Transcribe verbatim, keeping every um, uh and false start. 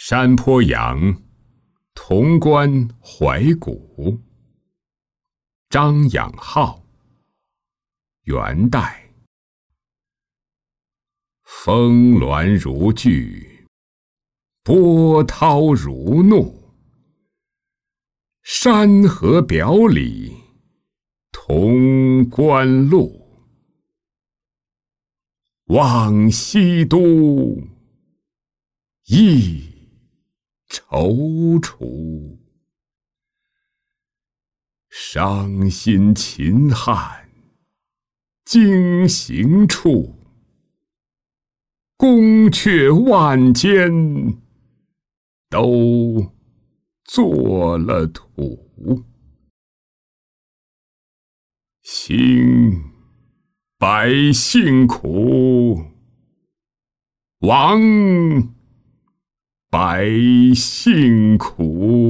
山坡羊，潼关怀古。张养浩，元代。峰峦如聚，波涛如怒。山河表里，潼关路。望西都，忆踌躇。伤心秦汉，经行处。宫阙万间，都作了土。兴百姓苦，亡百姓苦。